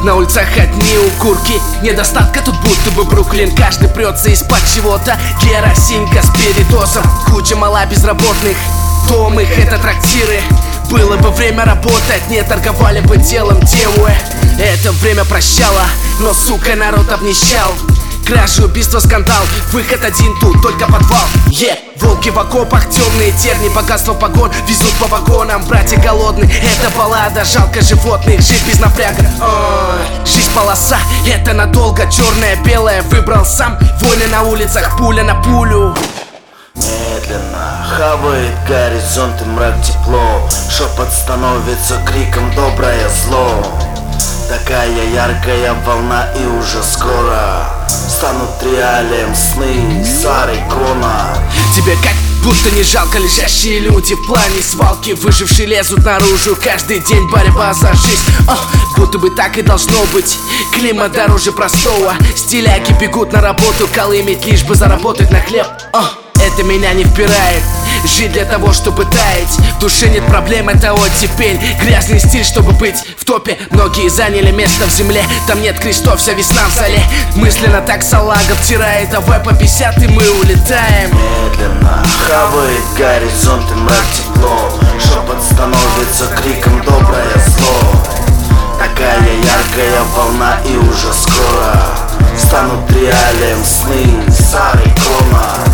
На улицах одни укурки, недостатка тут будто бы Бруклин. Каждый прется из-под чего-то, керосинка с передозом. Куча мала безработных, дом их это трактиры. Было бы время работать, не торговали бы делом девы. Это время прощало, но, сука, народ обнищал. Кражи, убийство, скандал, выход один тут, только подвал. Волки в окопах, темные терни, богатство погон везут по вагонам. Братья голодные, это баллада, жалко животных, жить без напряга. Жизнь полоса, это надолго, черное, белое выбрал сам. Войны на улицах, пуля на пулю. Медленно хавает горизонт и мрак тепло. Шепот становится криком доброе зло. Такая яркая волна и уже скоро станут реалием сны Сары Крона. Тебе как будто не жалко лежащие люди в плане свалки. Выжившие лезут наружу, каждый день борьба за жизнь. Будто бы так и должно быть, климат дороже простого. Стиляки бегут на работу, колымить, лишь бы заработать на хлеб. Это меня не впирает, жить для того, чтобы таять. В душе нет проблем, это оттепель. Грязный стиль, чтобы быть в топе. Многие заняли место в земле, там нет крестов, вся весна в зале. Мысленно так салага втирает, а веб 50 и мы улетаем. Медленно хавает горизонт и мрак тепло. Шепот становится криком доброе зло. Такая яркая волна и уже скоро станут реалием сны Сары Крона.